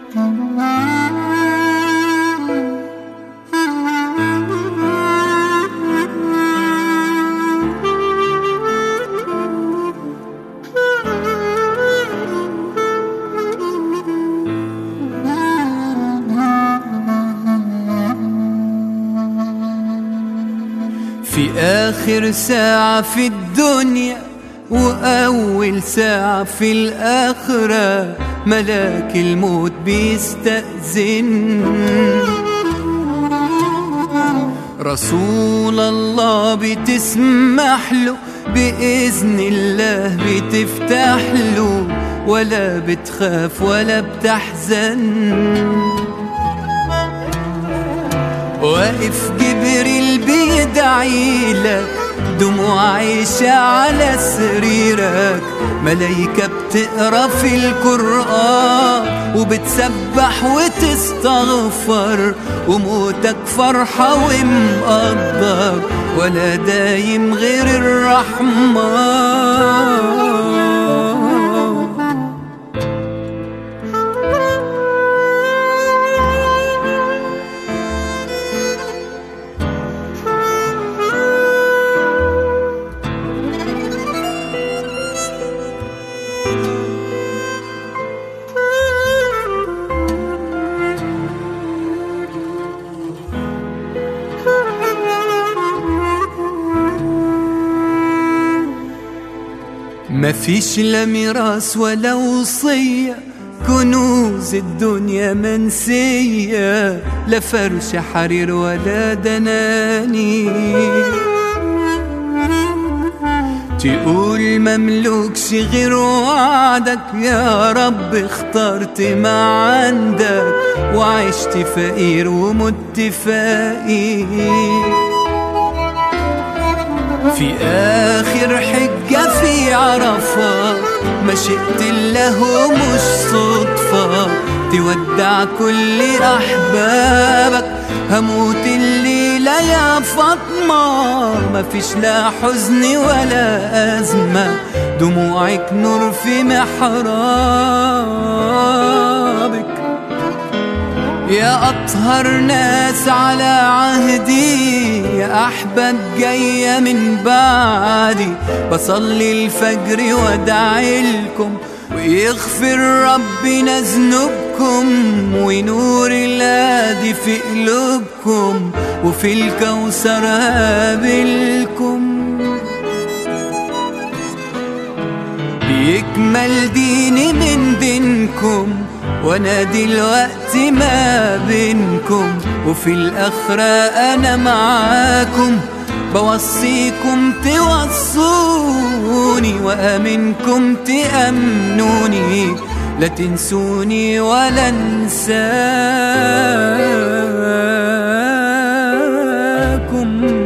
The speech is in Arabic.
في آخر ساعة في الدنيا وأول ساعة في الآخرة ملاك الموت بيستأذن. رسول الله بتسمح له بإذن الله بتفتح له، ولا بتخاف ولا بتحزن. واقف جبريل بيدعيلك، دموع عايشة على سريرك، ملايكة بتقرا في القرآن وبتسبح وتستغفر، وموتك فرحة ومقدر ولا دايم غير الرحمن. مفيش لا ميراث ولا وصية، كنوز الدنيا منسية، لا فرش حرير ولا دناني. تقول مملوكش غير وعدك، يا رب اخترت ما عندك، وعشت فقير ومت فقير. في آخر حجة في عرفة مشيت الله مش صدفة، تودع كل أحبابك، هموت الليلة يا فاطمة. مفيش لا حزن ولا أزمة، دموعك نور في محرابك. يا أطهر ناس على عهدي، يا أحباب جاية من بعدي، بصلي الفجر وادعي لكم، ويغفر ربنا ذنوبكم، ونور الهادي في قلوبكم، وفي الكوثر هقابلكم. بيكمل ديني من دينكم، وانا دلوقتي ما بينكم، وفي الآخرة انا معاكم، بوصيكم توصوني، وامنكم تأمنوني، لا تنسوني ولا انساكم.